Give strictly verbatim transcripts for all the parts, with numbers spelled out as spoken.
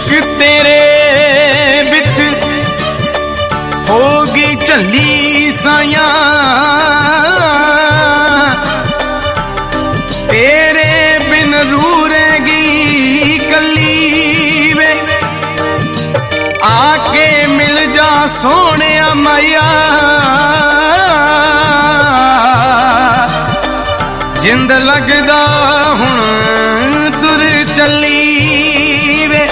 इश्क तेरे बिच होगी झल्ली साया, तेरे बिन रूरेगी कली वे, आके मिल जा सोने मैया, जिंद लगदा हुण तुर चली वे।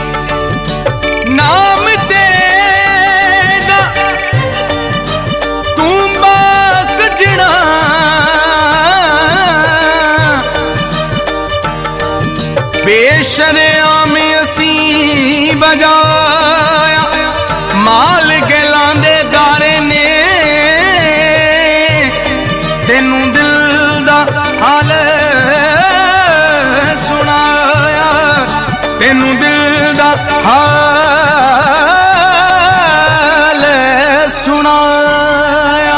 नाम तेरा तू बस सजना, बेशर्म असी बजाया, माल के लांदे दारे ने तेनू दिल दा हाल सुनाया, तेनू दिल दा हाल सुनाया।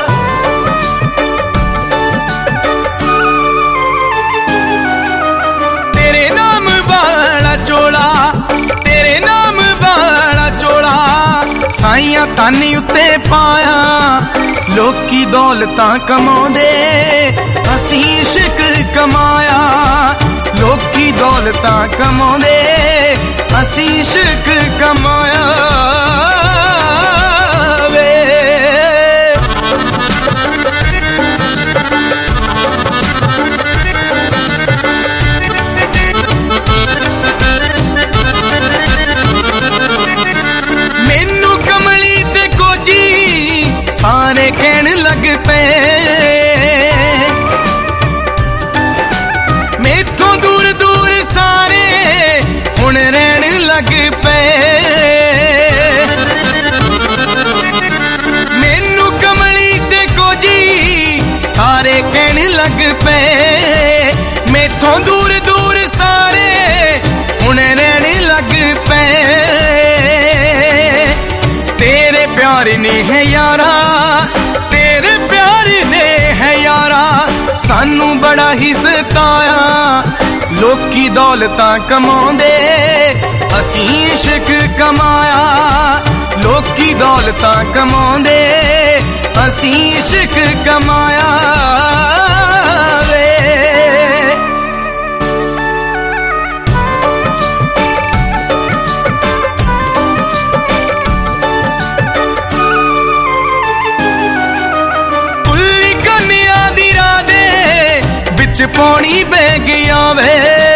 तेरे नाम वाला चोला, तेरे नाम वाला चोला साइयां तानी उत्ते पाया, लोकी दौलतां कमाउंदे असीं इश्क कमाया, लोकी दौलतां कमाउंदे असीं इश्क कमाया वे। मैनू कमली ते कोजी सारे कहण लग पे, मैथों दूर दूर सारे हुण रहन लग पे। मैनू कमली ते कोजी सारे कहण लग पे, मैथों दूर दूर सारे हुण रहन लग पे। तेरे प्यार ने है यारा, तेरे प्यार ने है यारा सानू बड़ा ही सताया, लोकी दौलतां कमाउंदे असीं इश्क कमाया, लोकी दौलतां कमाउंदे असीं इश्क कमाया वे। पौनी बह गया वे,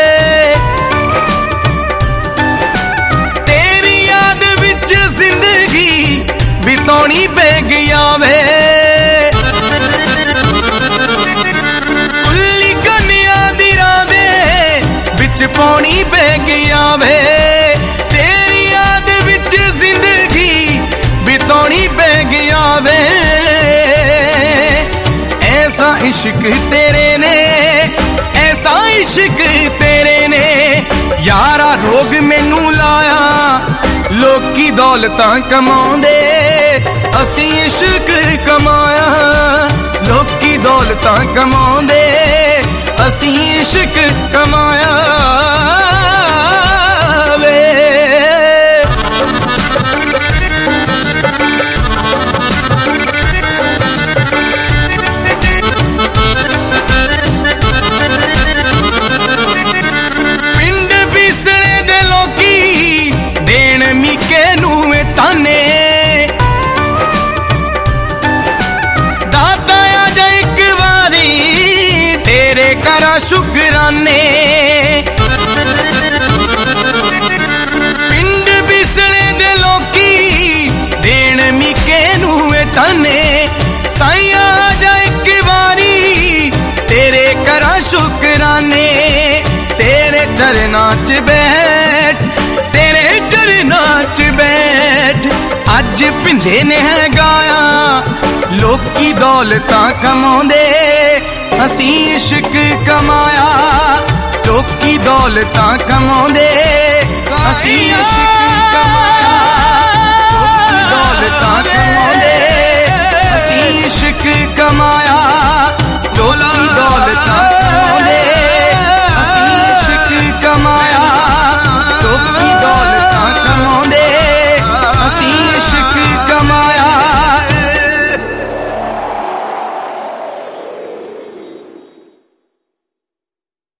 तेरी याद विच जिंदगी बितौनी बह गया वे। कुल्ली कन्या दी राधे विच पौनी बह गया वे, तेरी याद विच जिंदगी बितौनी बह गया वे। ऐसा इश्क तेरे ने, ऐसा इश्क तेरे ने यारा रोग मैनू लाया, लोकी दौलतां कमाउंदे असीं इश्क कमाया, लोकी दौलतां कमाउंदे असीं इश्क कमाया वे। दाता आजा एक बारी तेरे करा शुकराने, पिंड बिसले दे लोकी देण मिके नू ताने, साईं आजा एक बारी तेरे करा शुकराने। तेरे चरनां च बैठ, तेरे चरनां च बैठ अज पिंडे ने है गाया, लोकी दौलतां कमाउंदे असीं इश्क कमाया, लोकी दौलतां कमाउंदे असीं इश्क